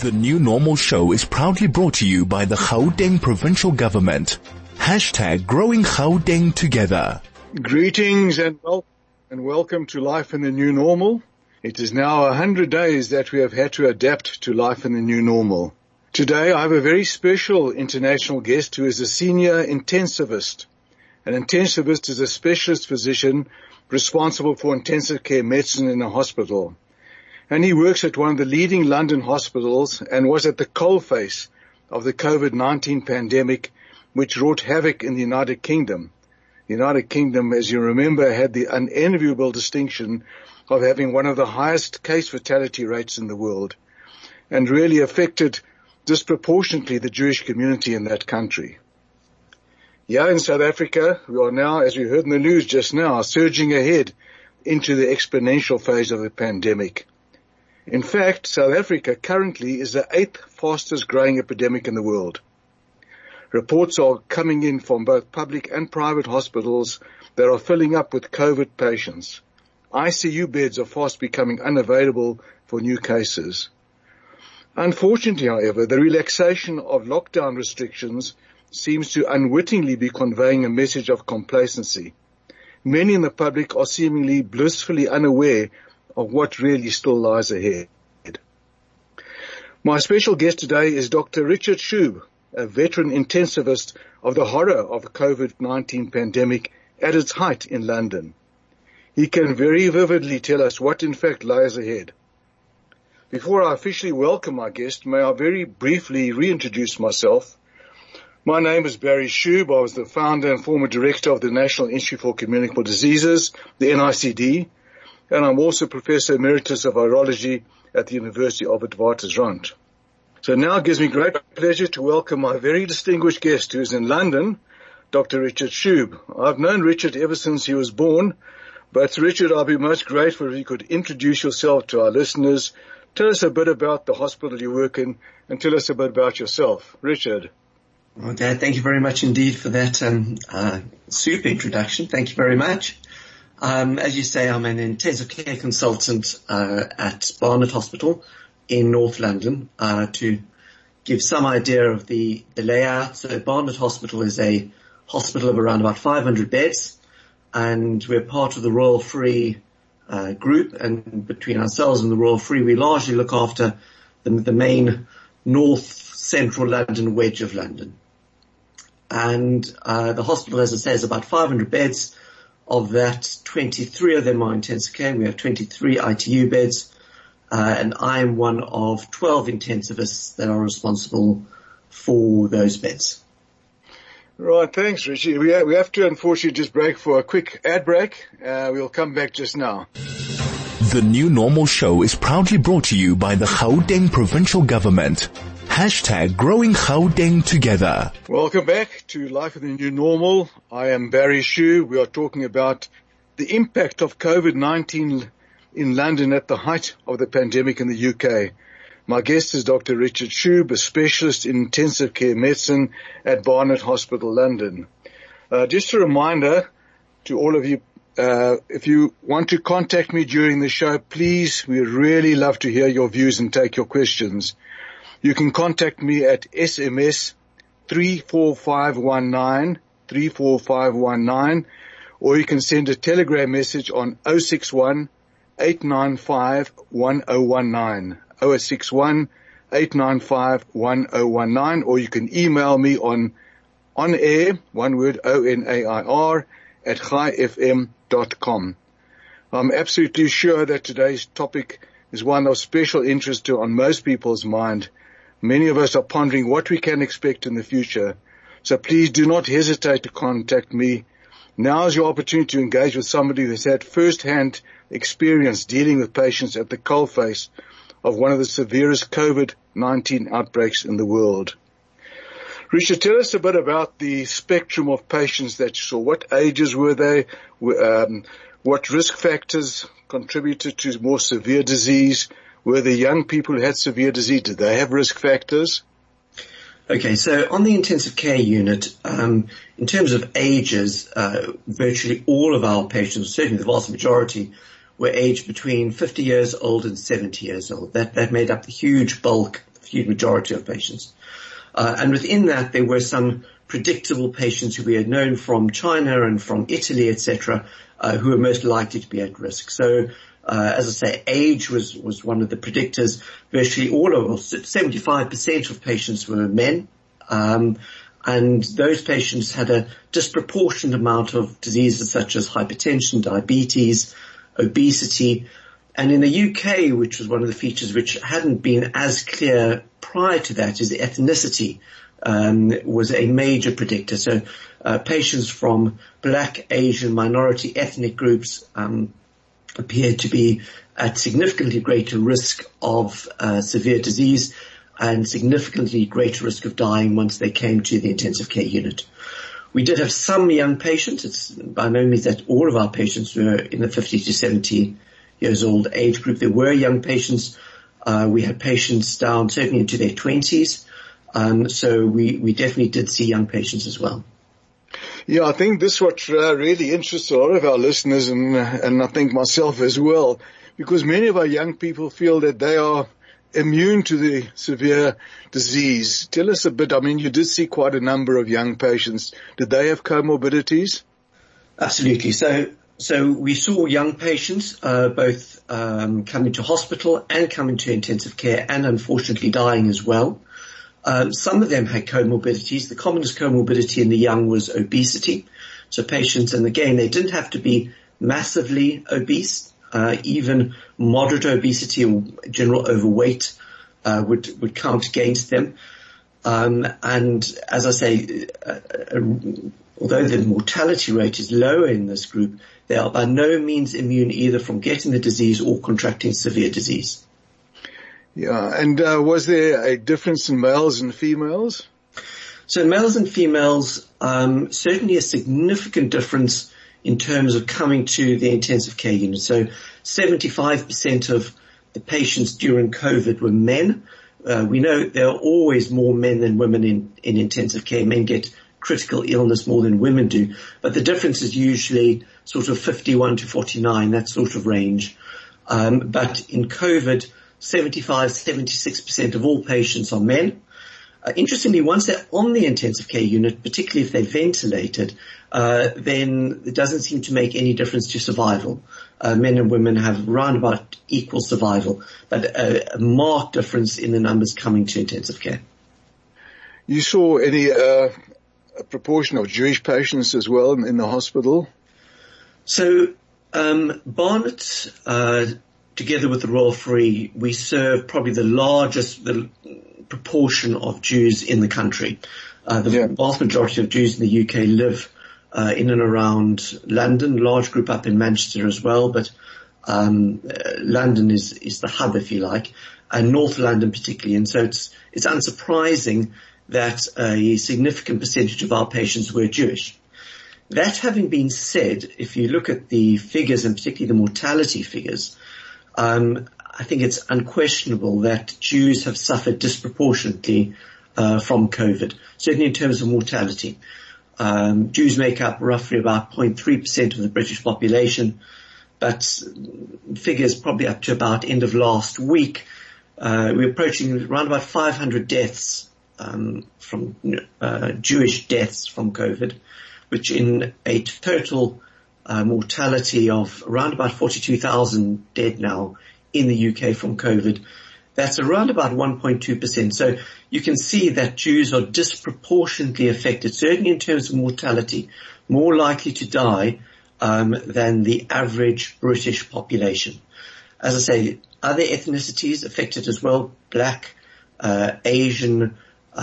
The New Normal Show is proudly brought to you by the Gauteng Provincial Government. Hashtag Growing Gauteng Together. Greetings and welcome to Life in the New Normal. It is now 100 days that we have had to adapt to life in the new normal. Today I have a very special international guest who is a senior intensivist. An intensivist is a specialist physician responsible for intensive care medicine in a hospital. And he works at one of the leading London hospitals and was at the coalface of the COVID-19 pandemic, which wrought havoc in the United Kingdom. The United Kingdom, as you remember, had the unenviable distinction of having one of the highest case fatality rates in the world and really affected disproportionately the Jewish community in that country. Here in South Africa, we are now, as we heard in the news just now, surging ahead into the exponential phase of the pandemic. In fact, South Africa currently is the 8th fastest growing epidemic in the world. Reports are coming in from both public and private hospitals that are filling up with COVID patients. ICU beds are fast becoming unavailable for new cases. Unfortunately, however, the relaxation of lockdown restrictions seems to unwittingly be conveying a message of complacency. Many in the public are seemingly blissfully unaware of what really still lies ahead. My special guest today is Dr. Richard Schub, a veteran intensivist of the horror of the COVID-19 pandemic at its height in London. He can very vividly tell us what in fact lies ahead. Before I officially welcome my guest, may I very briefly reintroduce myself. My name is Barry Schub. I was the founder and former director of the National Institute for Communicable Diseases, the NICD, and I'm also Professor Emeritus of Virology at the University of Witwatersrand. So now it gives me great pleasure to welcome my very distinguished guest who is in London, Dr. Richard Schub. I've known Richard ever since he was born, but Richard, I'll be most grateful if you could introduce yourself to our listeners, tell us a bit about the hospital you work in, and tell us a bit about yourself. Richard. Well, Dad, thank you very much indeed for that super introduction. Thank you very much. As you say, I'm an intensive care consultant at Barnet Hospital in North London. To give some idea of the layout, so Barnet Hospital is a hospital of around about 500 beds, and we're part of the Royal Free group, and between ourselves and the Royal Free, we largely look after the main north-central London wedge of London. And the hospital, as I say, is about 500 beds. Of that, 23 of them are intensive care. We have 23 ITU beds, and I'm one of 12 intensivists that are responsible for those beds. Right, thanks, Richie. We have to unfortunately just break for a quick ad break. We'll come back just now. The New Normal Show is proudly brought to you by the Gauteng Provincial Government. Hashtag Growing Gauteng Together. Welcome back to Life in the New Normal. I am Barry Schub. We are talking about the impact of COVID-19 in London at the height of the pandemic in the UK. My guest is Dr. Richard Schub, a specialist in intensive care medicine at Barnet Hospital, London. Just a reminder to all of you, if you want to contact me during the show, please, we really love to hear your views and take your questions. You can contact me at SMS 34519, or you can send a telegram message on 061 895 1019, 061 895 1019, or you can email me on air, one word, ONAIR, at chaifm.com. I'm absolutely sure that today's topic is one of special interest on most people's mind. Many of us are pondering what we can expect in the future. So please do not hesitate to contact me. Now is your opportunity to engage with somebody who has had first-hand experience dealing with patients at the coalface of one of the severest COVID-19 outbreaks in the world. Richard, tell us a bit about the spectrum of patients that you saw. What ages were they? What risk factors contributed to more severe disease? Were the young people who had severe disease, did they have risk factors? Okay, so on the intensive care unit, in terms of ages, virtually all of our patients, certainly the vast majority, were aged between 50 years old and 70 years old. That made up the huge bulk huge majority of patients. And within that, there were some predictable patients who we had known from China and from Italy, etc., who were most likely to be at risk. So, as I say, age was one of the predictors. Virtually all of us, 75% of patients were men, and those patients had a disproportionate amount of diseases such as hypertension, diabetes, obesity. And in the UK, which was one of the features which hadn't been as clear prior to that, is ethnicity was a major predictor. So patients from Black, Asian, minority ethnic groups appeared to be at significantly greater risk of severe disease and significantly greater risk of dying once they came to the intensive care unit. We did have some young patients. It's by no means that all of our patients were in the 50 to 70 years old age group. There were young patients. We had patients down certainly into their 20s. So we definitely did see young patients as well. Yeah, I think this is what really interests a lot of our listeners and I think myself as well, because many of our young people feel that they are immune to the severe disease. Tell us a bit. I mean, you did see quite a number of young patients. Did they have comorbidities? Absolutely. So we saw young patients, both coming to hospital and coming to intensive care and unfortunately dying as well. Some of them had comorbidities. The commonest comorbidity in the young was obesity. So patients, and again, they didn't have to be massively obese. Even moderate obesity or general overweight would count against them. And as I say, although the mortality rate is lower in this group, they are by no means immune either from getting the disease or contracting severe disease. Yeah, and was there a difference in males and females? So males and females, certainly a significant difference in terms of coming to the intensive care unit. So 75% of the patients during COVID were men. We know there are always more men than women in intensive care. Men get critical illness more than women do. But the difference is usually sort of 51 to 49, that sort of range. But in COVID, 76% of all patients are men. Interestingly, once they're on the intensive care unit, particularly if they're ventilated, then it doesn't seem to make any difference to survival. Men and women have around about equal survival, but a marked difference in the numbers coming to intensive care. You saw any proportion of Jewish patients as well in the hospital? So Barnet, together with the Royal Free, we serve probably the largest proportion of Jews in the country. The vast majority of Jews in the UK live in and around London, large group up in Manchester as well, but London is the hub, if you like, and North London particularly. And so it's unsurprising that a significant percentage of our patients were Jewish. That having been said, if you look at the figures and particularly the mortality figures, I think it's unquestionable that Jews have suffered disproportionately from COVID, certainly in terms of mortality. Jews make up roughly about 0.3% of the British population, but figures probably up to about end of last week, we're approaching around about 500 deaths from Jewish deaths from COVID, which in a total mortality of around about 42,000 dead now in the UK from COVID. That's around about 1.2%. So you can see that Jews are disproportionately affected, certainly in terms of mortality, more likely to die than the average British population. As I say, other ethnicities affected as well, Black, Asian,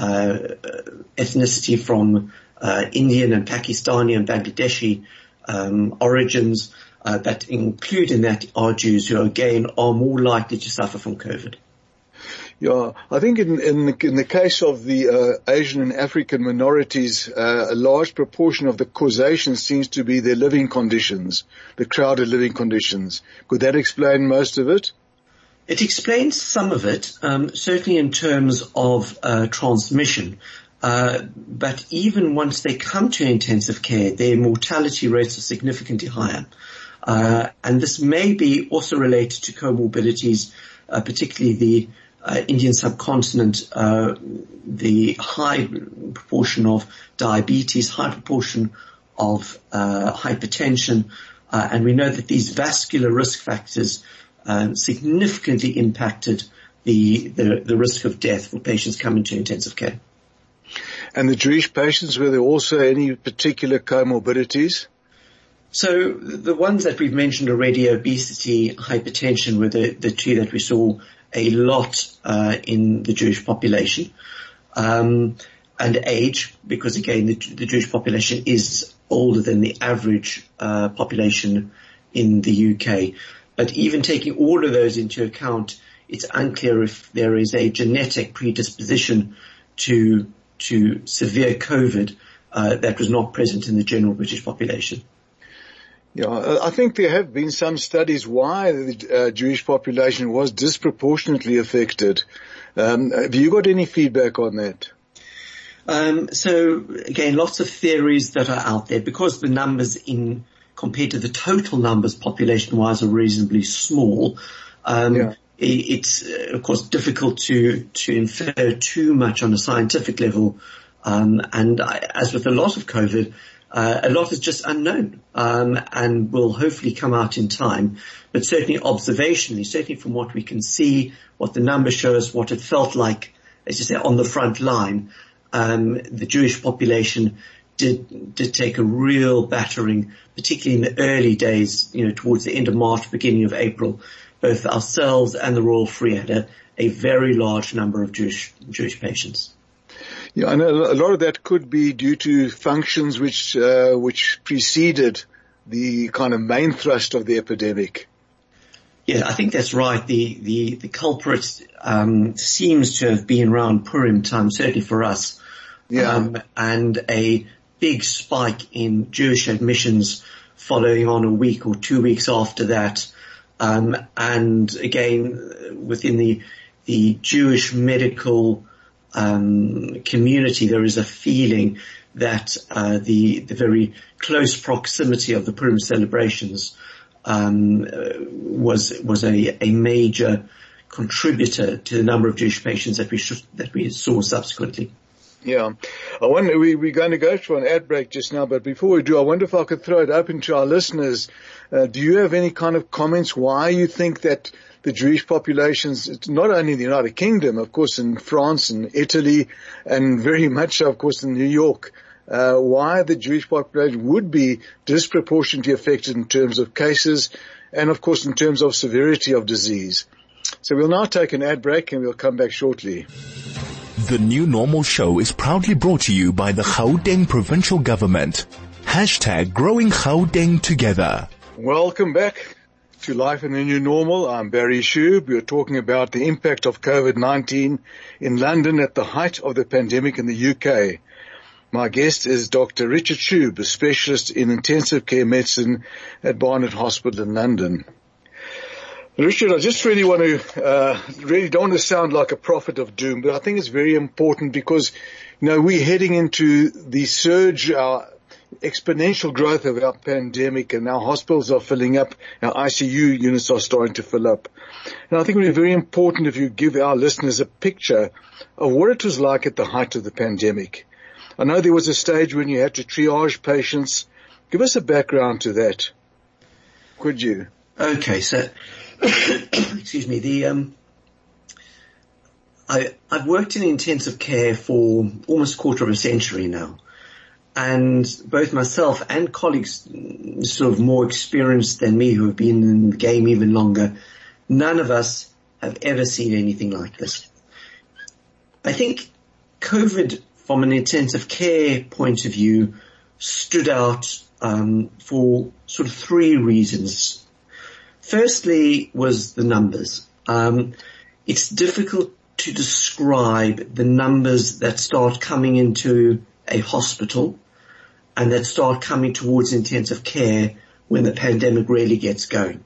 ethnicity from Indian and Pakistani and Bangladeshi origins that include in that are Jews who again are more likely to suffer from COVID. Yeah, I think in the case of the Asian and African minorities, a large proportion of the causation seems to be their living conditions, the crowded living conditions. Could that explain most of it? It explains some of it, certainly in terms of transmission. But even once they come to intensive care, their mortality rates are significantly higher. And this may be also related to comorbidities, particularly the Indian subcontinent, the high proportion of diabetes, high proportion of hypertension, and we know that these vascular risk factors significantly impacted the risk of death for patients coming to intensive care. And the Jewish patients, were there also any particular comorbidities? So the ones that we've mentioned already, obesity, hypertension, were the two that we saw a lot in the Jewish population. And age, because again, the Jewish population is older than the average population in the UK. But even taking all of those into account, it's unclear if there is a genetic predisposition to severe COVID that was not present in the general British population. Yeah, I think there have been some studies why the Jewish population was disproportionately affected. Have you got any feedback on that? So again, lots of theories that are out there, because the numbers compared to the total numbers population-wise are reasonably small. It's of course difficult to infer too much on a scientific level. And as with a lot of COVID, a lot is just unknown, and will hopefully come out in time. But certainly observationally, certainly from what we can see, what the numbers show us, what it felt like, as you say, on the front line, the Jewish population did take a real battering, particularly in the early days, towards the end of March, beginning of April. Both ourselves and the Royal Free had a very large number of Jewish patients. Yeah, I know a lot of that could be due to functions which preceded the kind of main thrust of the epidemic. Yeah, I think that's right. The culprit seems to have been around Purim time, certainly for us. Yeah. And a big spike in Jewish admissions following on a week or 2 weeks after that. And again, within the Jewish medical community, there is a feeling that the very close proximity of the Purim celebrations was a major contributor to the number of Jewish patients that we saw subsequently. Yeah. I wonder, we're going to go through an ad break just now, but before we do, I wonder if I could throw it open to our listeners. Do you have any kind of comments why you think that the Jewish populations, not only in the United Kingdom, of course in France and Italy, and very much so, of course, in New York, why the Jewish population would be disproportionately affected in terms of cases and, of course, in terms of severity of disease? So we'll now take an ad break and we'll come back shortly. The New Normal Show is proudly brought to you by the Gauteng Provincial Government. Hashtag growing Gauteng together. Welcome back to Life in the New Normal. I'm Barry Shube. We're talking about the impact of COVID-19 in London at the height of the pandemic in the UK. My guest is Dr. Richard Shube, a specialist in intensive care medicine at Barnet Hospital in London. Richard, I just really want to, really don't want to sound like a prophet of doom, but I think it's very important because, we're heading into the surge, our exponential growth of our pandemic, and our hospitals are filling up, our ICU units are starting to fill up. And I think it would be very important if you give our listeners a picture of what it was like at the height of the pandemic. I know there was a stage when you had to triage patients. Give us a background to that, could you? Okay, so excuse me. I've worked in intensive care for almost a quarter of a century now, and both myself and colleagues sort of more experienced than me who have been in the game even longer, none of us have ever seen anything like this. I think COVID, from an intensive care point of view, stood out for sort of three reasons. Firstly was the numbers. It's difficult to describe the numbers that start coming into a hospital and that start coming towards intensive care when the pandemic really gets going.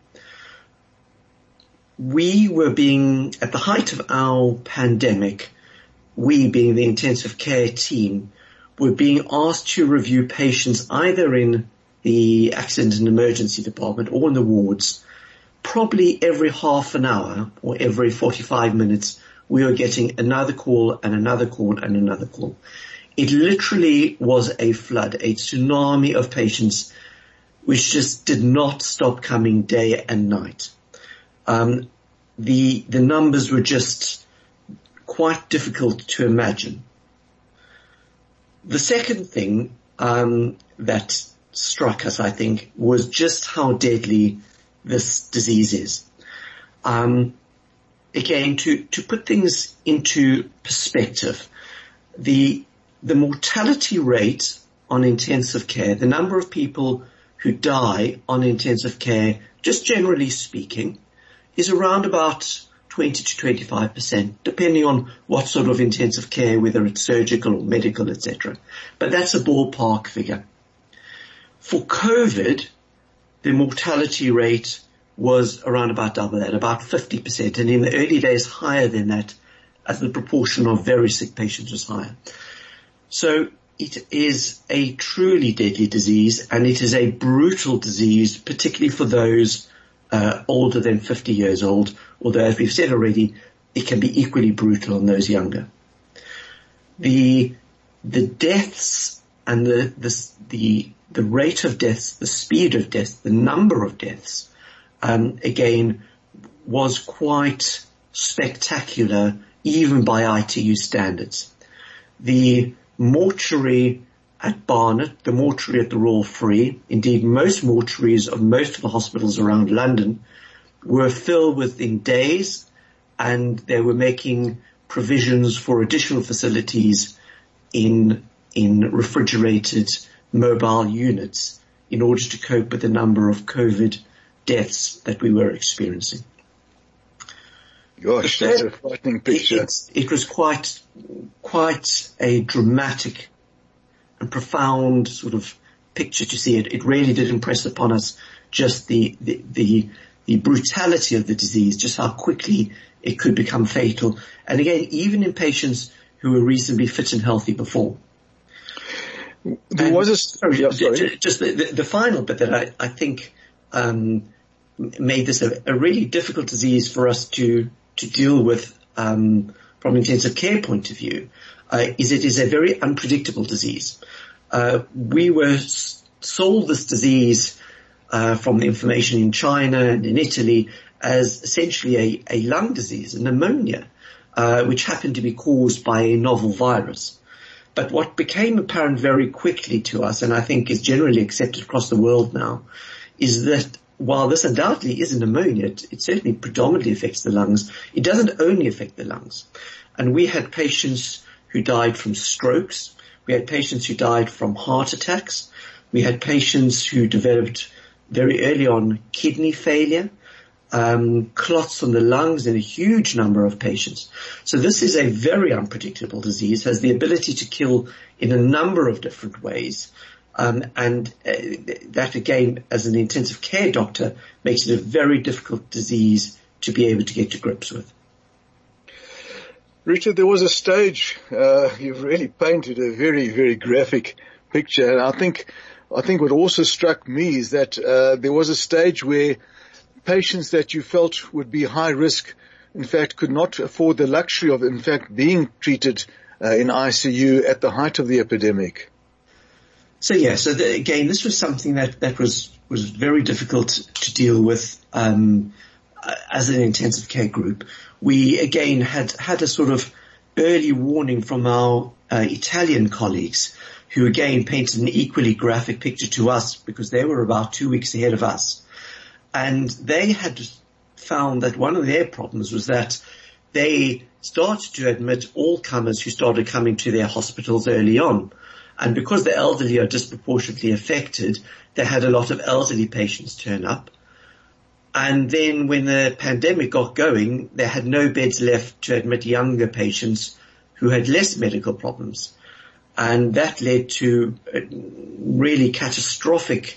We were at the height of our pandemic, we being the intensive care team, were being asked to review patients either in the accident and emergency department or in the wards, probably every half an hour or every 45 minutes we were getting another call and another call and another call. It literally was a flood, a tsunami of patients which just did not stop coming day and night. The numbers were just quite difficult to imagine. The second thing that struck us, I think, was just how deadly this disease is. Again, to put things into perspective, the mortality rate on intensive care, the number of people who die on intensive care, just generally speaking, is around about 20 to 25%, depending on what sort of intensive care, whether it's surgical or medical, etc. But that's a ballpark figure. For COVID, the mortality rate was around about double that, about 50%, and in the early days higher than that, as the proportion of very sick patients was higher. So it is a truly deadly disease, and it is a brutal disease, particularly for those older than 50 years old, although as we've said already, it can be equally brutal on those younger. The deaths and the rate of deaths, the speed of deaths, the number of deaths, again, was quite spectacular, even by ITU standards. The mortuary at Barnet, the mortuary at the Royal Free, indeed most mortuaries of most of the hospitals around London, were filled within days, and they were making provisions for additional facilities in refrigerated mobile units in order to cope with the number of COVID deaths that we were experiencing. Gosh, that's a frightening picture. It was quite a dramatic and profound sort of picture to see. It really did impress upon us just the brutality of the disease, just how quickly it could become fatal. And again, even in patients who were reasonably fit and healthy before. There was just the final bit that I think made this a really difficult disease for us to deal with from an intensive care point of view, is it is a very unpredictable disease. We were sold this disease from the information in China and in Italy as essentially a lung disease, a pneumonia, which happened to be caused by a novel virus. But what became apparent very quickly to us, and I think is generally accepted across the world now, is that while this undoubtedly is a pneumonia, it certainly predominantly affects the lungs. It doesn't only affect the lungs. And we had patients who died from strokes. We had patients who died from heart attacks. We had patients who developed very early on kidney failure, clots on the lungs in a huge number of patients. So this is a very unpredictable disease, has the ability to kill in a number of different ways. And that again, as an intensive care doctor, makes it a very difficult disease to be able to get to grips with. Richard, there was a stage, you've really painted a very, very graphic picture. And I think what also struck me is that, there was a stage where patients that you felt would be high risk, in fact, could not afford the luxury of, in fact, being treated, in ICU at the height of the epidemic. So again, this was something that was very difficult to deal with, as an intensive care group. We again had a sort of early warning from our Italian colleagues, who again painted an equally graphic picture to us because they were about 2 weeks ahead of us. And they had found that one of their problems was that they started to admit all comers who started coming to their hospitals early on. And because the elderly are disproportionately affected, they had a lot of elderly patients turn up. And then when the pandemic got going, they had no beds left to admit younger patients who had less medical problems. And that led to really catastrophic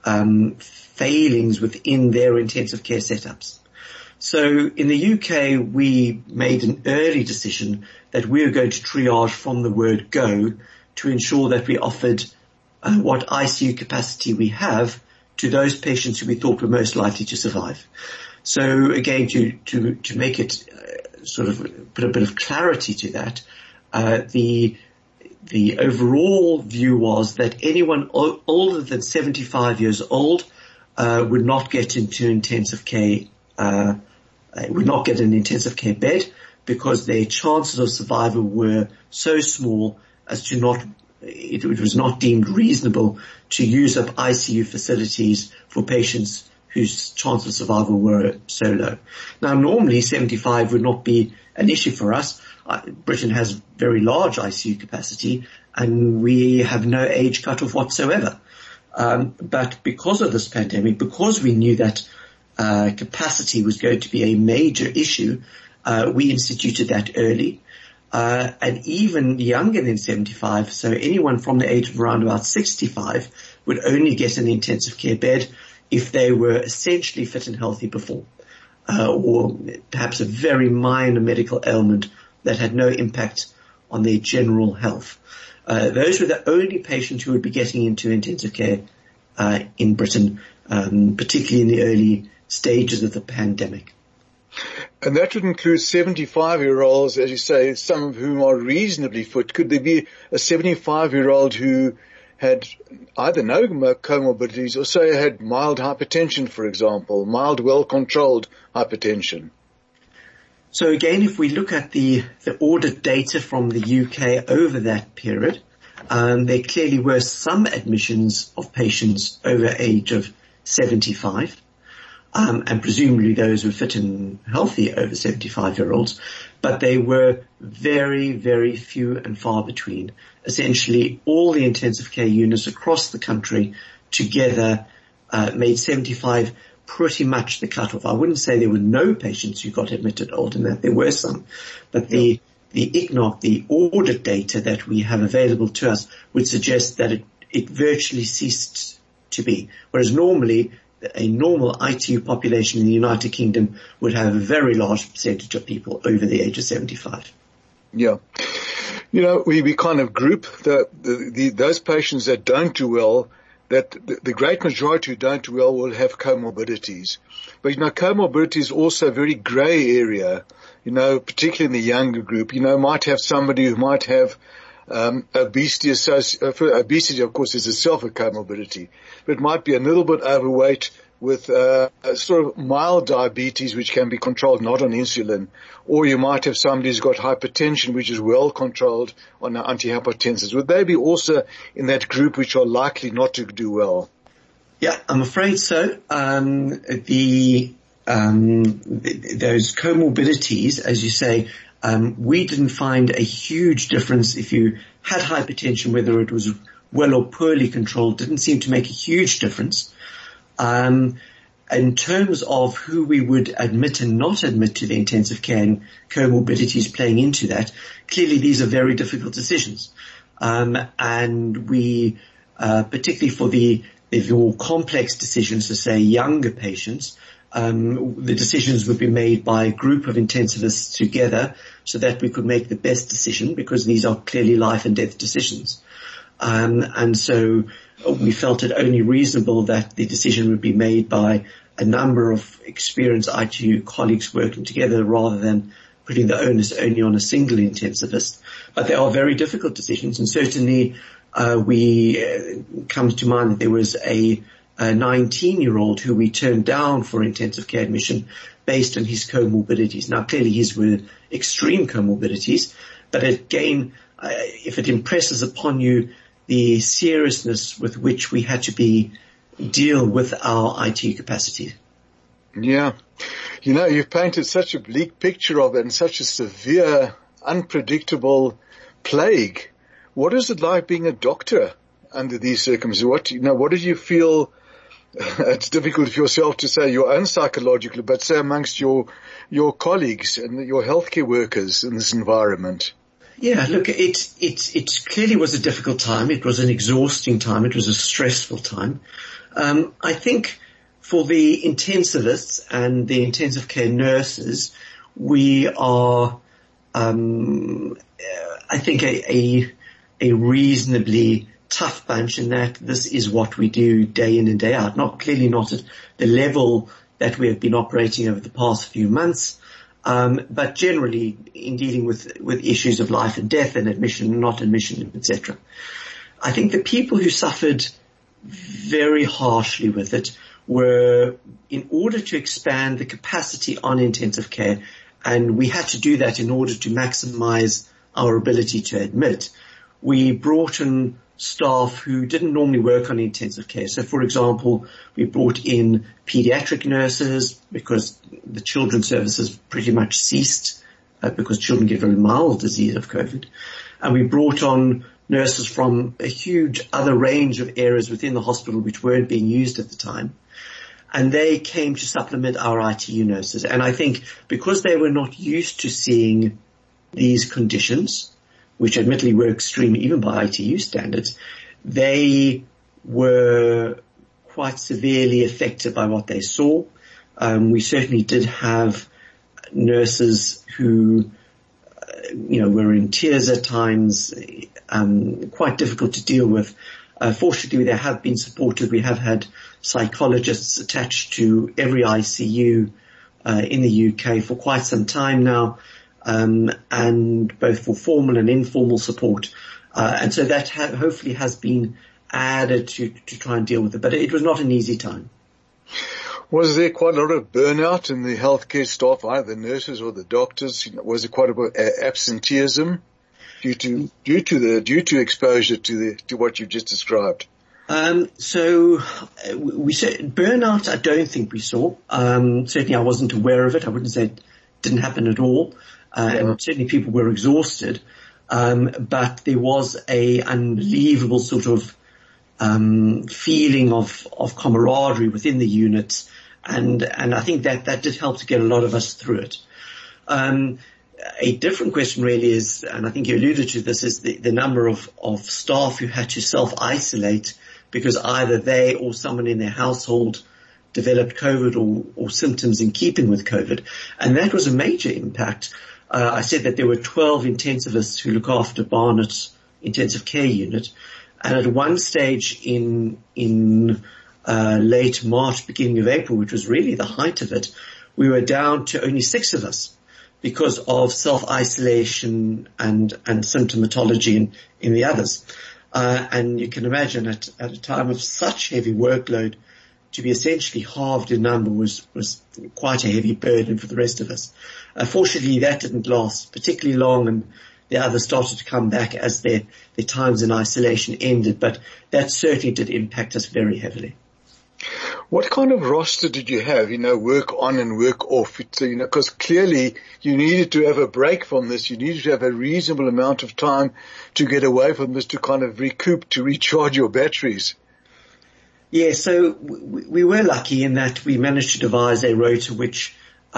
failings within their intensive care setups. So in the UK, we made an early decision that we were going to triage from the word go to ensure that we offered what ICU capacity we have to those patients who we thought were most likely to survive. So again, to make it sort of put a bit of clarity to that, the overall view was that anyone older than 75 years old would not get into intensive care, would not get an intensive care bed, because their chances of survival were so small as to not, it was not deemed reasonable to use up ICU facilities for patients whose chance of survival were so low. Now, normally 75 would not be an issue for us. Britain has very large ICU capacity, and we have no age cutoff whatsoever. But because of this pandemic, because we knew that capacity was going to be a major issue, we instituted that early. And even younger than 75, so anyone from the age of around about 65 would only get an intensive care bed if they were essentially fit and healthy before, or perhaps a very minor medical ailment that had no impact on their general health. Those were the only patients who would be getting into intensive care in Britain, particularly in the early stages of the pandemic. And that would include 75-year-olds, as you say, some of whom are reasonably fit. Could there be a 75-year-old who had either no comorbidities or say had mild hypertension, for example, mild, well-controlled hypertension? So again, if we look at the audit data from the UK over that period, there clearly were some admissions of patients over age of 75. And presumably those were fit and healthy over 75-year-olds, but they were very, very few and far between. Essentially, all the intensive care units across the country together made 75 pretty much the cutoff. I wouldn't say there were no patients who got admitted older than that. There were some, but the ICNOC, the audit data that we have available to us, would suggest that it virtually ceased to be, whereas normally a normal ITU population in the United Kingdom would have a very large percentage of people over the age of 75. Yeah. You know, we kind of group those patients that don't do well, that the great majority who don't do well will have comorbidities. But, you know, comorbidity is also a very grey area, you know, particularly in the younger group. You know, might have somebody who might have obesity, of course, is itself a comorbidity, but it might be a little bit overweight with a sort of mild diabetes, which can be controlled not on insulin, or you might have somebody who's got hypertension, which is well controlled on antihypertensives. Would they be also in that group which are likely not to do well? Yeah, I'm afraid so. Those comorbidities, as you say, we didn't find a huge difference if you had hypertension, whether it was well or poorly controlled, didn't seem to make a huge difference. In terms of who we would admit and not admit to the intensive care and comorbidities playing into that, clearly these are very difficult decisions. And we, particularly for the more complex decisions, to say younger patients, the decisions would be made by a group of intensivists together so that we could make the best decision, because these are clearly life and death decisions. And so we felt it only reasonable that the decision would be made by a number of experienced ITU colleagues working together rather than putting the onus only on a single intensivist. But they are very difficult decisions, and certainly we comes to mind that there was a 19-year-old who we turned down for intensive care admission based on his comorbidities. Now, clearly his were extreme comorbidities, but again, if it impresses upon you the seriousness with which we had to deal with our ITU capacity. Yeah. You know, you've painted such a bleak picture of it and such a severe, unpredictable plague. What is it like being a doctor under these circumstances? What did you feel? It's difficult for yourself to say your own psychologically, but say amongst your colleagues and your healthcare workers in this environment. Yeah, look, it clearly was a difficult time. It was an exhausting time. It was a stressful time. I think for the intensivists and the intensive care nurses, we are, I think, a reasonably tough bunch in that this is what we do day in and day out. Clearly not at the level that we have been operating over the past few months, but generally in dealing with issues of life and death and admission, not admission, etc. I think the people who suffered very harshly with it were, in order to expand the capacity on intensive care, and we had to do that in order to maximize our ability to admit, we brought in staff who didn't normally work on intensive care. So, for example, we brought in pediatric nurses because the children's services pretty much ceased because children get very mild disease of COVID. And we brought on nurses from a huge other range of areas within the hospital which weren't being used at the time. And they came to supplement our ITU nurses. And I think because they were not used to seeing these conditions, which admittedly were extreme even by ITU standards, they were quite severely affected by what they saw. We certainly did have nurses who, were in tears at times, quite difficult to deal with. Fortunately, they have been supported. We have had psychologists attached to every ICU in the UK for quite some time now, and both for formal and informal support. And so that hopefully has been added to try and deal with it. But it was not an easy time. Was there quite a lot of burnout in the healthcare staff, either the nurses or the doctors? Was there quite a bit of absenteeism due to exposure to what you've just described? So we said burnout. I don't think we saw. Certainly, I wasn't aware of it. I wouldn't say it didn't happen at all. And certainly, people were exhausted. But there was a unbelievable sort of feeling of camaraderie within the units, and I think that did help to get a lot of us through it. A different question really is, and I think you alluded to this, is the number of staff who had to self-isolate because either they or someone in their household developed COVID or symptoms in keeping with COVID. And that was a major impact. I said that there were 12 intensivists who look after Barnet's intensive care unit. And at one stage in late March, beginning of April, which was really the height of it, we were down to only 6 of us because of self-isolation and symptomatology in the others. And you can imagine at a time of such heavy workload, to be essentially halved in number was quite a heavy burden for the rest of us. Fortunately, that didn't last particularly long, and the others started to come back as their times in isolation ended, but that certainly did impact us very heavily. What kind of roster did you have, work on and work off? Because clearly you needed to have a break from this. You needed to have a reasonable amount of time to get away from this, to kind of recoup, to recharge your batteries. Yeah, so we were lucky in that we managed to devise a rota which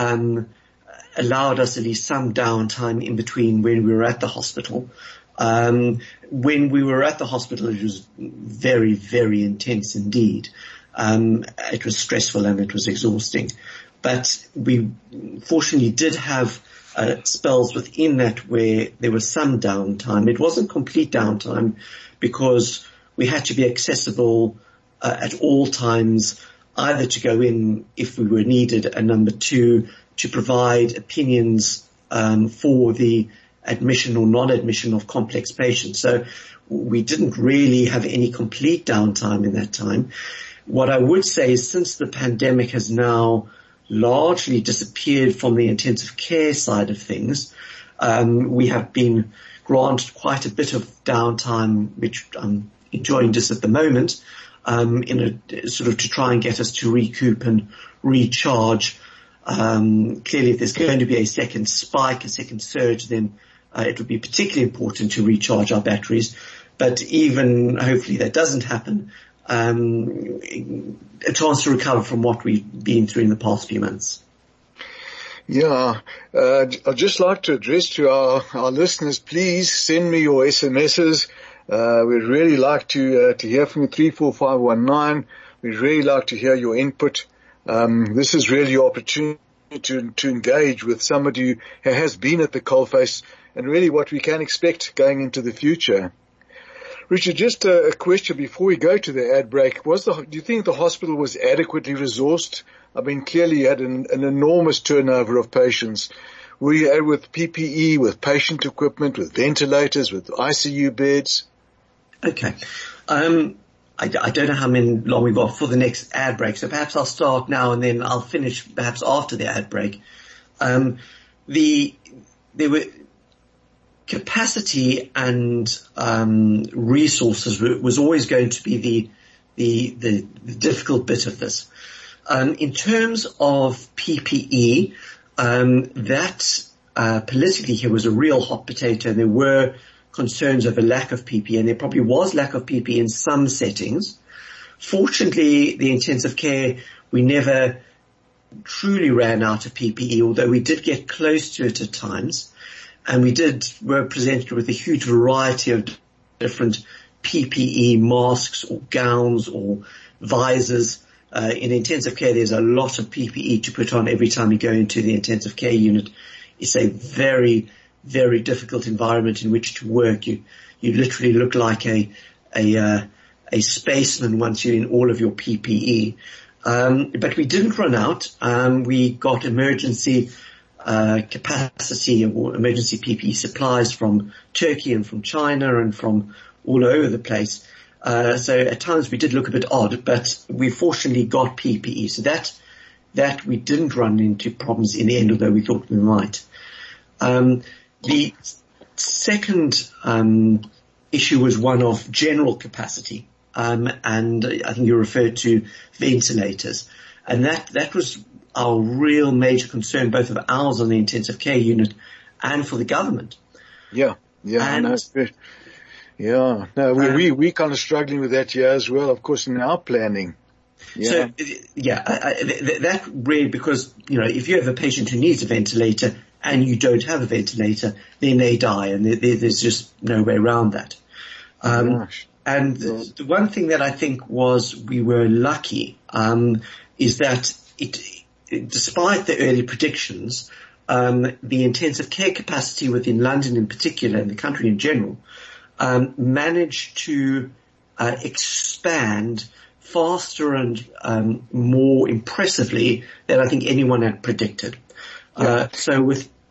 allowed us at least some downtime in between when we were at the hospital. When we were at the hospital, it was very, very intense indeed. It was stressful and it was exhausting. But we fortunately did have spells within that where there was some downtime. It wasn't complete downtime because we had to be accessible at all times, either to go in if we were needed, and number 2, to provide opinions for the admission or non-admission of complex patients. So we didn't really have any complete downtime in that time. What I would say is since the pandemic has now largely disappeared from the intensive care side of things, we have been granted quite a bit of downtime, which I'm enjoying just at the moment, in a sort of to try and get us to recoup and recharge. Clearly if there's going to be a second spike, a second surge, then it would be particularly important to recharge our batteries. But even hopefully that doesn't happen, a chance to recover from what we've been through in the past few months. Yeah, I'd just like to address to our listeners, please send me your SMSs. We'd really like to hear from you, 34519. We'd really like to hear your input. This is really your opportunity to engage with somebody who has been at the coalface and really what we can expect going into the future. Richard, just a question before we go to the ad break. Do you think the hospital was adequately resourced? I mean, clearly you had an enormous turnover of patients. Were you with PPE, with patient equipment, with ventilators, with ICU beds? Okay. I don't know how long we've got for the next ad break, so perhaps I'll start now and then I'll finish perhaps after the ad break. There were capacity and resources was always going to be the difficult bit of this. In terms of PPE, that politically here was a real hot potato, and there were concerns over lack of PPE, and there probably was lack of PPE in some settings. Fortunately, the intensive care, we never truly ran out of PPE, although we did get close to it at times, and were presented with a huge variety of different PPE masks or gowns or visors. In intensive care, there's a lot of PPE to put on every time you go into the intensive care unit. It's a very, very difficult environment in which to work. You literally look like a spaceman once you're in all of your PPE. But we didn't run out. We got emergency capacity or emergency PPE supplies from Turkey and from China and from all over the place. So at times we did look a bit odd, but we fortunately got PPE. So that we didn't run into problems in the end, although we thought we might. The second issue was one of general capacity, and I think you referred to ventilators, and that was our real major concern, both of ours on the intensive care unit and for the government. Yeah. Yeah, no, we kind of struggling with that here as well, of course, in our planning. Yeah. So, that really, because, if you have a patient who needs a ventilator and you don't have a ventilator, then they die, and there's just no way around that. And the one thing that I think we were lucky, is that despite the early predictions, the intensive care capacity within London in particular and the country in general, managed to expand faster and more impressively than I think anyone had predicted. So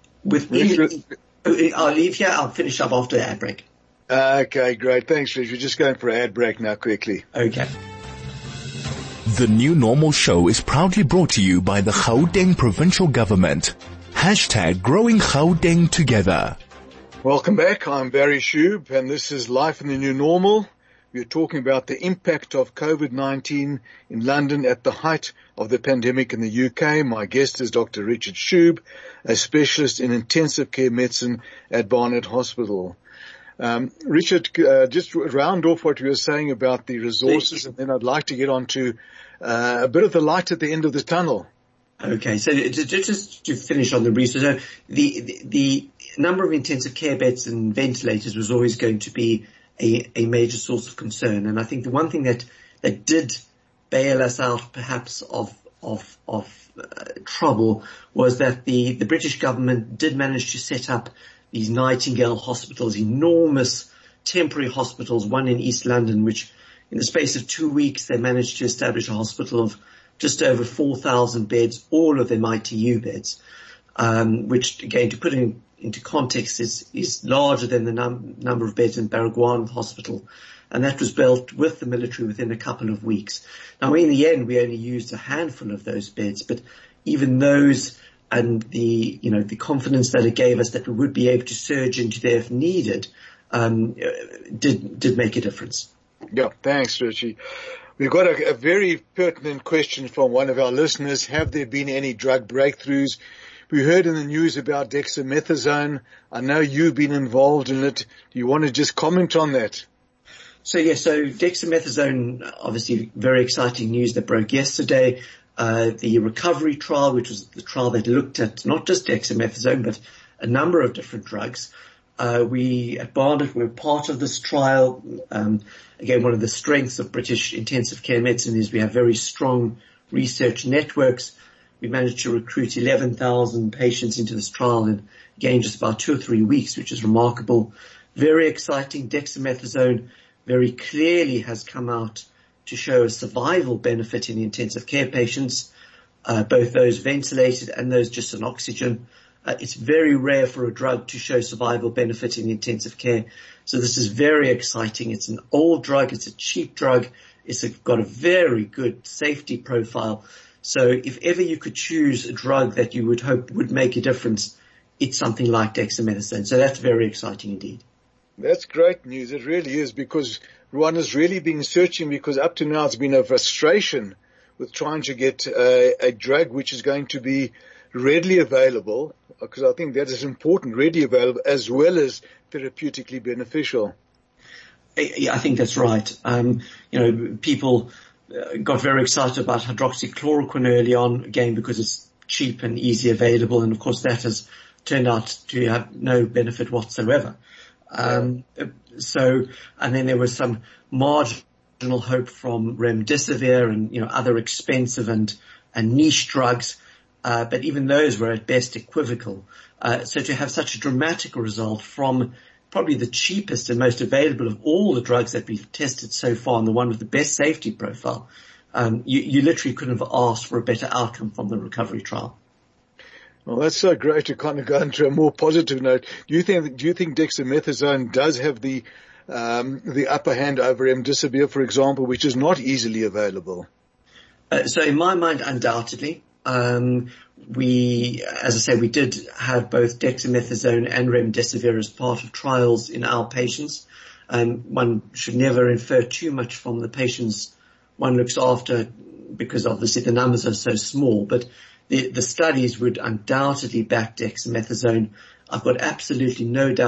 I'll leave here. I'll finish up after the ad break. Okay, great. Thanks, Rich. We're just going for an ad break now quickly. Okay. The New Normal Show is proudly brought to you by the Gauteng Provincial Government. #Growing Gauteng Together. Welcome back. I'm Barry Shube, and this is Life in the New Normal. We're talking about the impact of COVID-19 in London at the height of the pandemic in the UK. My guest is Dr. Richard Shube, a specialist in intensive care medicine at Barnet Hospital. Richard, just round off what you were saying about the resources, and then I'd like to get on to a bit of the light at the end of the tunnel. Okay, so just to finish on the research, the number of intensive care beds and ventilators was always going to be a major source of concern, and I think the one thing that did bail us out perhaps of trouble was that the British government did manage to set up these Nightingale hospitals, enormous temporary hospitals, one in East London, which in the space of 2 weeks they managed to establish a hospital of just over 4,000 beds, all of them ITU beds, which again, to put into context, is larger than the number of beds in Baragwanath Hospital. And that was built with the military within a couple of weeks. Now, in the end, we only used a handful of those beds, but even those and the confidence that it gave us that we would be able to surge into there if needed, did make a difference. Yeah, thanks, Richie. We've got a very pertinent question from one of our listeners. Have there been any drug breakthroughs? We heard in the news about dexamethasone. I know you've been involved in it. Do you want to just comment on that? So dexamethasone, obviously very exciting news that broke yesterday. The recovery trial, which was the trial that looked at not just dexamethasone, but a number of different drugs. We at Barnet were part of this trial. Again, one of the strengths of British intensive care medicine is we have very strong research networks. We managed to recruit 11,000 patients into this trial in, again, just about 2 or 3 weeks, which is remarkable. Very exciting. Dexamethasone very clearly has come out to show a survival benefit in intensive care patients, both those ventilated and those just on oxygen. It's very rare for a drug to show survival benefit in intensive care. So this is very exciting. It's an old drug. It's a cheap drug. It's got a very good safety profile. So if ever you could choose a drug that you would hope would make a difference, it's something like dexamethasone. So that's very exciting indeed. That's great news. It really is, because Rwanda's really been searching, because up to now it's been a frustration with trying to get a drug which is going to be readily available, because I think that is important, readily available as well as therapeutically beneficial. Yeah, I think that's right. People got very excited about hydroxychloroquine early on, again, because it's cheap and easy available. And of course that has turned out to have no benefit whatsoever. And then there was some marginal hope from remdesivir and, other expensive and niche drugs. But even those were at best equivocal. So to have such a dramatic result from probably the cheapest and most available of all the drugs that we've tested so far, and the one with the best safety profile, you literally couldn't have asked for a better outcome from the recovery trial. Well, that's so great to kind of go into a more positive note. Do you think dexamethasone does have the upper hand over remdesivir, for example, which is not easily available? So in my mind, undoubtedly. We did have both dexamethasone and remdesivir as part of trials in our patients. One should never infer too much from the patients one looks after, because obviously the numbers are so small, but the studies would undoubtedly back dexamethasone. I've got absolutely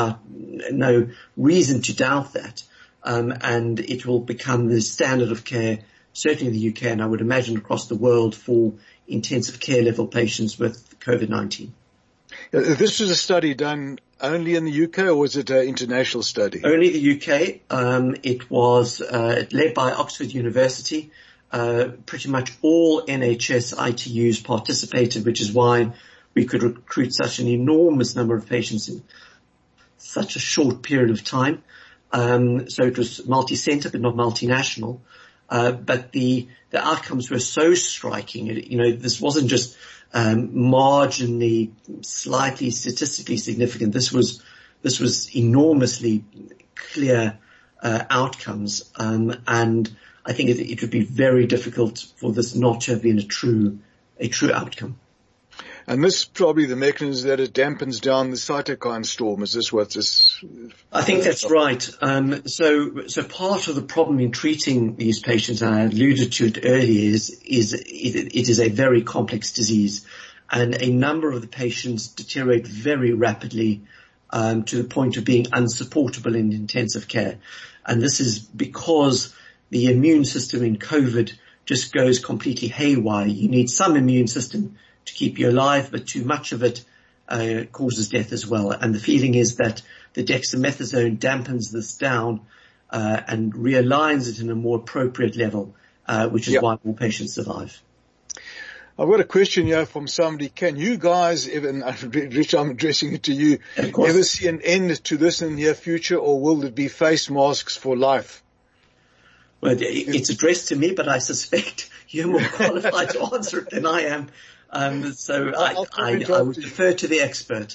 no reason to doubt that. And it will become the standard of care, certainly in the UK, and I would imagine across the world, for intensive care level patients with COVID-19. This was a study done only in the UK, or was it an international study? Only the UK. It was led by Oxford University. Pretty much all NHS ITUs participated, which is why we could recruit such an enormous number of patients in such a short period of time. So it was multi-center but not multinational. But the outcomes were so striking. This wasn't just marginally, slightly statistically significant. This was enormously clear outcomes, and I think it would be very difficult for this not to have been a true outcome. And this is probably the mechanism that it dampens down the cytokine storm. Is this what this? I think that's right. So part of the problem in treating these patients, and I alluded to it earlier, it is a very complex disease, and a number of the patients deteriorate very rapidly to the point of being unsupportable in intensive care. And this is because the immune system in COVID just goes completely haywire. You need some immune system to keep you alive, but too much of it causes death as well. And the feeling is that the dexamethasone dampens this down and realigns it in a more appropriate level, which is why more patients survive. I've got a question here from somebody. Can you guys, Rich, I'm addressing it to you, ever see an end to this in the near future, or will it be face masks for life? Well, it's addressed to me, but I suspect you're more qualified to answer it than I am. So I would defer to the expert.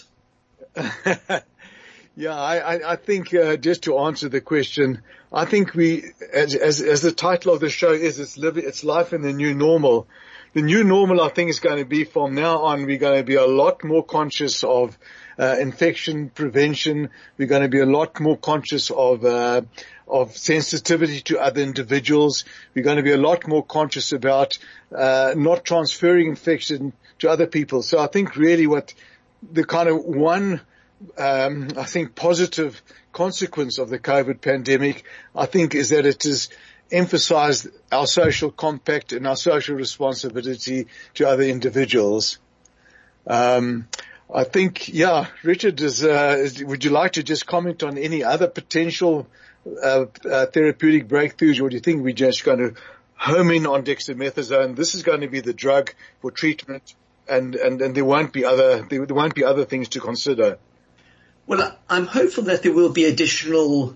I think just to answer the question, I think as the title of the show is, it's life in the new normal. The new normal, I think, is going to be from now on, we're going to be a lot more conscious of infection prevention. We're going to be a lot more conscious of sensitivity to other individuals. We're going to be a lot more conscious about not transferring infection to other people. So I think really what the kind of one I think positive consequence of the COVID pandemic, I think, is that it has emphasized our social compact and our social responsibility to other individuals. I think, Richard, would you like to just comment on any other potential therapeutic breakthroughs, or do you think we're just going to home in on dexamethasone? This is going to be the drug for treatment, and there won't be other things to consider. Well, I'm hopeful that there will be additional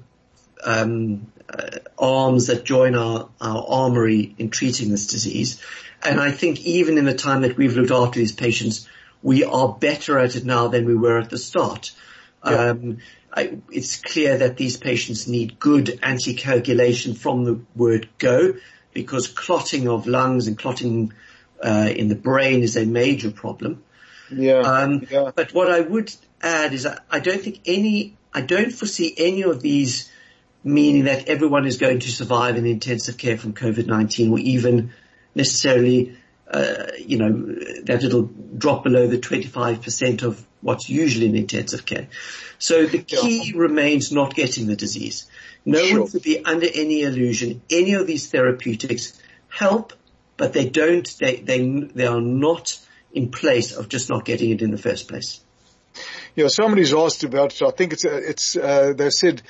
arms that join our armory in treating this disease. And I think even in the time that we've looked after these patients, we are better at it now than we were at the start. Yeah. It's clear that these patients need good anticoagulation from the word go, because clotting of lungs and clotting in the brain is a major problem. But what I would add is I don't foresee any of these meaning that everyone is going to survive in intensive care from COVID-19, or even necessarily, that it'll drop below the 25% of what's usually in intensive care. So the key remains not getting the disease. No one should be under any illusion. Any of these therapeutics help, but they are not in place of just not getting it in the first place. Yeah, somebody's asked about it. I think they said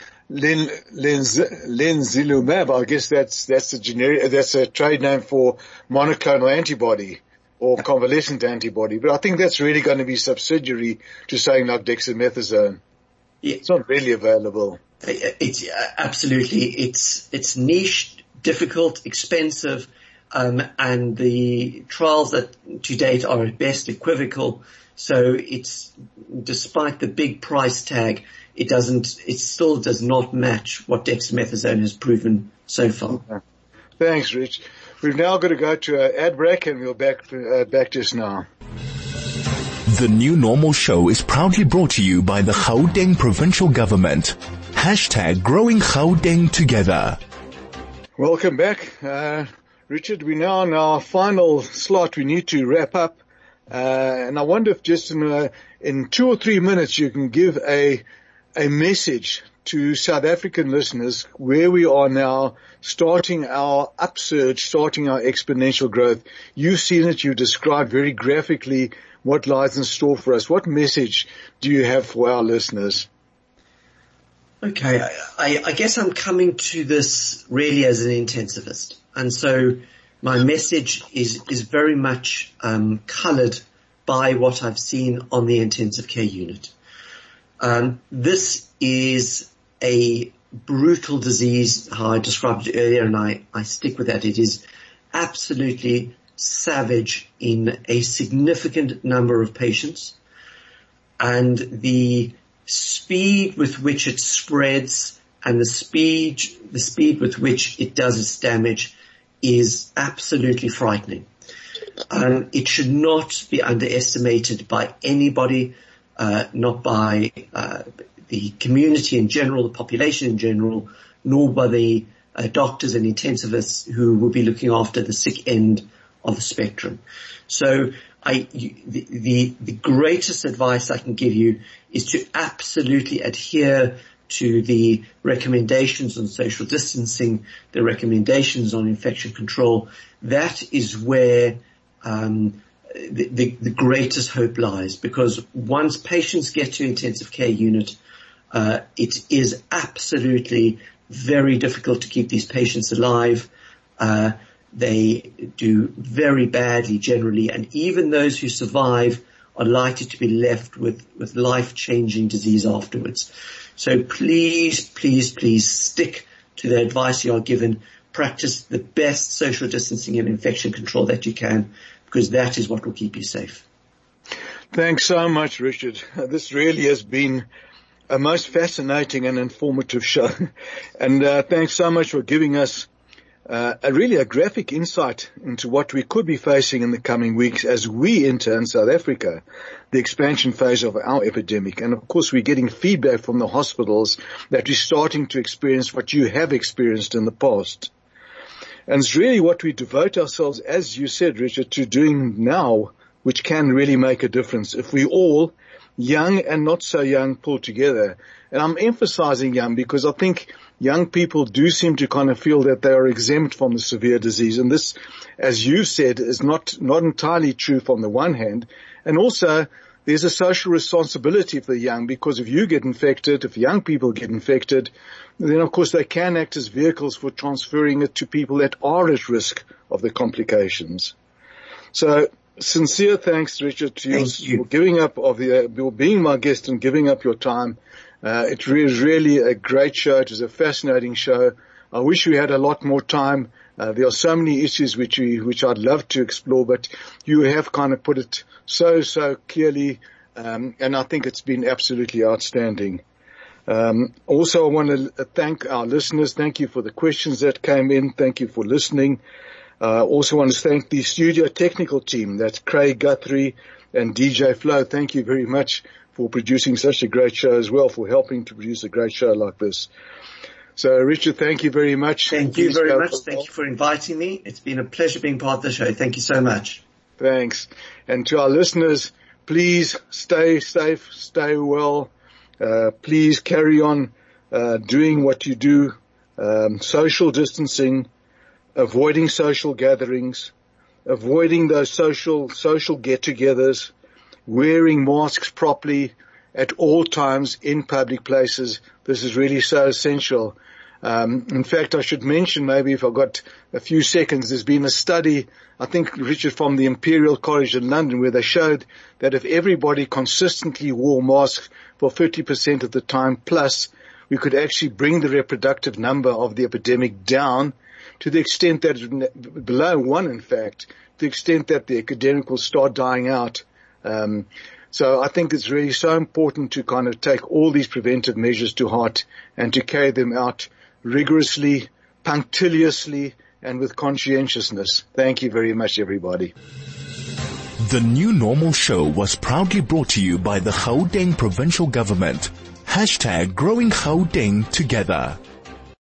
Linzilumab. I guess that's a trade name for monoclonal antibody or convalescent antibody. But I think that's really going to be subsidiary to saying like dexamethasone. Yeah. It's not really available. It's absolutely, it's niche, difficult, expensive, and the trials that to date are at best equivocal. So it's, despite the big price tag, it still does not match what dexamethasone has proven so far. Okay. Thanks, Rich. We've now got to go to an ad break, and we'll back just now. The New Normal Show is proudly brought to you by the Gauteng Provincial Government. Hashtag growing Gauteng together. Welcome back. Richard, we're now in our final slot. We need to wrap up. And I wonder if just in 2 or 3 minutes you can give a message to South African listeners where we are now, starting our upsurge, starting our exponential growth. You've seen it. You described very graphically what lies in store for us. What message do you have for our listeners? Okay, I guess I'm coming to this really as an intensivist. And so my message is very much colored by what I've seen on the intensive care unit. This is a brutal disease, how I described it earlier, and I stick with that. It is absolutely savage in a significant number of patients, and the speed with which it spreads and the speed with which it does its damage is absolutely frightening. It should not be underestimated by anybody, not by the community in general, the population in general, nor by the doctors and intensivists who will be looking after the sick end of the spectrum. So the greatest advice I can give you is to absolutely adhere to the recommendations on social distancing, the recommendations on infection control. That is where the greatest hope lies, because once patients get to intensive care unit, it is absolutely very difficult to keep these patients alive. They do very badly generally, and even those who survive are likely to be left with life-changing disease afterwards. So please, please, please stick to the advice you are given. Practice the best social distancing and infection control that you can, because that is what will keep you safe. Thanks so much, Richard. This really has been a most fascinating and informative show. And thanks so much for giving us a graphic insight into what we could be facing in the coming weeks as we enter in South Africa the expansion phase of our epidemic. And of course, we're getting feedback from the hospitals that we're starting to experience what you have experienced in the past. And it's really what we devote ourselves, as you said, Richard, to doing now, which can really make a difference if we all, young and not so young, pull together. And I'm emphasizing young because I think young people do seem to kind of feel that they are exempt from the severe disease. And this, as you said, is not entirely true from the one hand. And also, there's a social responsibility for the young, because if you get infected, if young people get infected, then of course they can act as vehicles for transferring it to people that are at risk of the complications. So, sincere thanks, Richard, to you for giving up for being my guest and giving up your time. It was really a great show. It was a fascinating show. I wish we had a lot more time, There are so many issues which I'd love to explore, but you have kind of put it so clearly, and I think it's been absolutely outstanding. Also, I want to thank our listeners. Thank you for the questions that came in. Thank you for listening. Also want to thank the studio technical team. That's Craig Guthrie and DJ Flo. Thank you very much for producing such a great show as well, for helping to produce a great show like this. So, Richard, thank you very much. Thank you very much. Thank you for inviting me. It's been a pleasure being part of the show. Thank you so much. Thanks. And to our listeners, please stay safe, stay well. Please carry on doing what you do, social distancing, avoiding social gatherings, avoiding those social get-togethers, wearing masks properly at all times in public places. This is really so essential. In fact, I should mention, maybe if I've got a few seconds, there's been a study, I think, Richard, from the Imperial College in London, where they showed that if everybody consistently wore masks for 50% of the time plus, we could actually bring the reproductive number of the epidemic down to the extent that, below 1 in fact, to the extent that the epidemic will start dying out. So I think it's really so important to kind of take all these preventive measures to heart and to carry them out rigorously, punctiliously, and with conscientiousness. Thank you very much, everybody. The New Normal Show was proudly brought to you by the Gauteng Provincial Government. #Growing Gauteng Together.